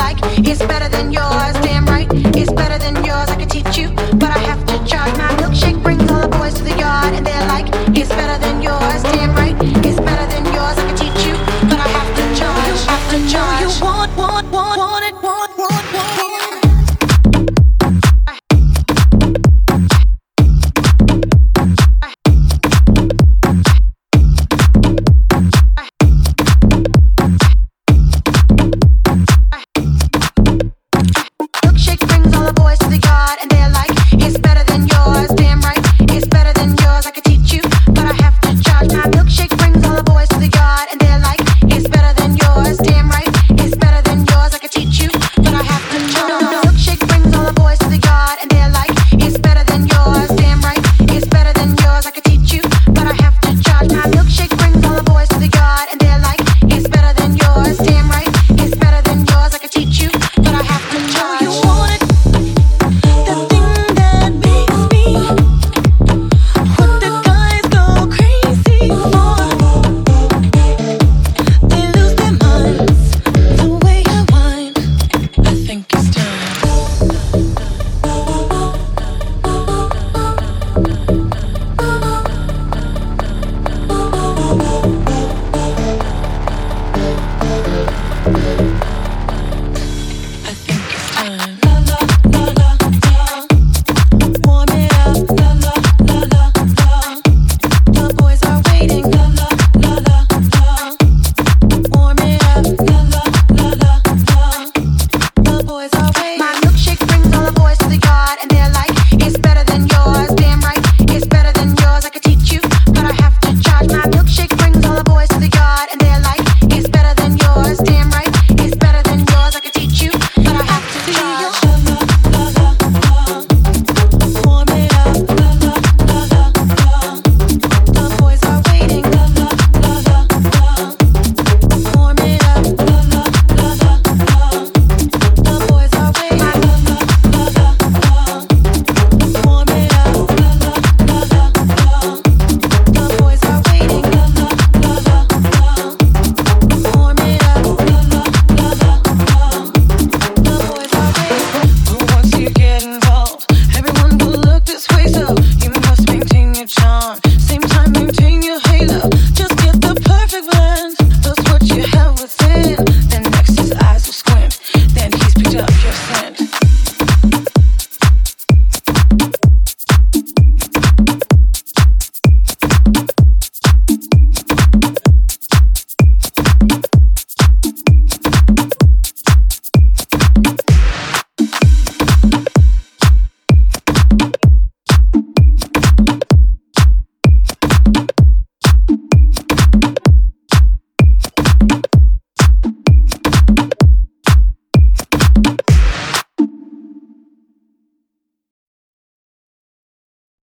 like it's better than yours. Damn right, it's better than yours. I could teach you, but I have to charge. My milkshake brings all the boys to the yard, and they're like, it's better than yours. Damn right, it's better than yours. I could teach you, but I have to charge. Have to charge. You want it, want it.